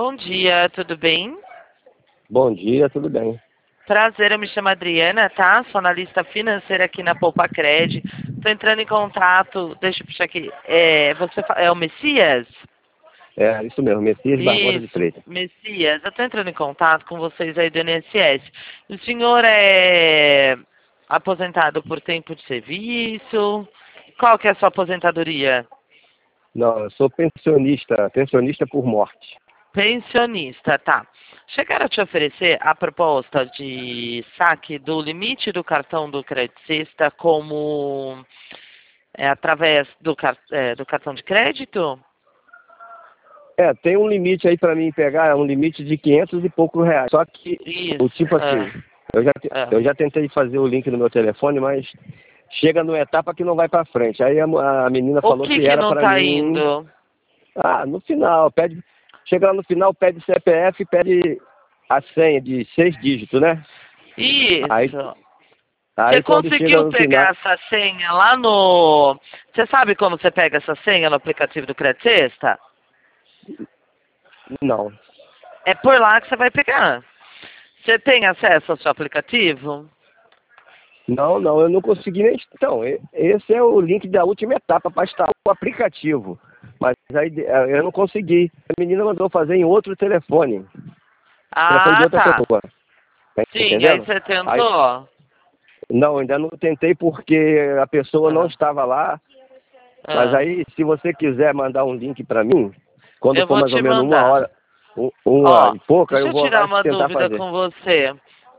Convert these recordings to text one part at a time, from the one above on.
Bom dia, tudo bem? Bom dia, tudo bem? Prazer, eu me chamo Adriana, tá? Sou analista financeira aqui na Poupa Cred. Estou entrando em contato, deixa eu puxar aqui. É o Messias? É, isso mesmo, Messias Barbosa de Isso, Freitas. Messias. Eu estou entrando em contato com vocês aí do INSS. O senhor é aposentado por tempo de serviço? Qual que é a sua aposentadoria? Não, eu sou pensionista por morte. Pensionista, tá. Chegaram a te oferecer a proposta de saque do limite do cartão do Crédito Sexta como através do cartão de crédito? É, tem um limite aí para mim pegar, é um limite de 500 e poucos reais. Só que, o Isso. tipo assim, eu já tentei fazer o link no meu telefone, mas chega numa etapa que não vai para frente. Aí a menina O falou que que que era não para tá mim. indo? Ah, no final, chega lá no final, pede CPF, pede a senha de 6 dígitos, né? Aí, Isso. Você aí quando chega conseguiu no final, pegar essa senha lá no... Você sabe como você pega essa senha no aplicativo do Crédito Sexta? não. É por lá que você vai pegar. Você tem acesso ao seu aplicativo? Não, eu não consegui nem. Então, esse é o link da última etapa para instalar o aplicativo. Mas aí eu não consegui. A menina mandou fazer em outro telefone. Telefone de Ah, outra tá. pessoa. Tá Sim, aí entendendo? você Aí, tentou? não, ainda não tentei porque a pessoa não Ah, estava lá. Mas ah. aí, se você quiser mandar um link para mim, quando Eu for vou mais ou te menos uma mandar. hora, uma Ó, e pouca, deixa eu eu vou tirar lá uma tentar dúvida fazer. com você.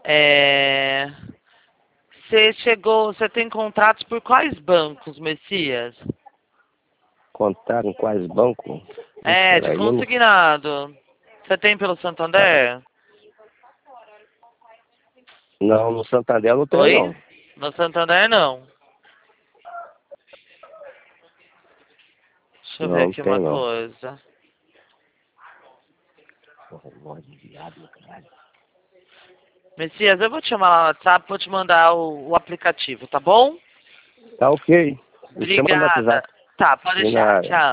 Você tem contratos por quais bancos, Messias? Contar em quais bancos? De Peraí, eu não. consignado. Você tem pelo Ah, Santander? não, no Santander eu não tenho, Oi? não. No Santander não. Deixa eu ver Não, não aqui uma tem, não. coisa. Messias, eu vou te chamar lá no WhatsApp, vou te mandar o aplicativo, tá bom? Tá ok. Me chama no Obrigada. WhatsApp. Tá, pode De deixar. nada. Tchau.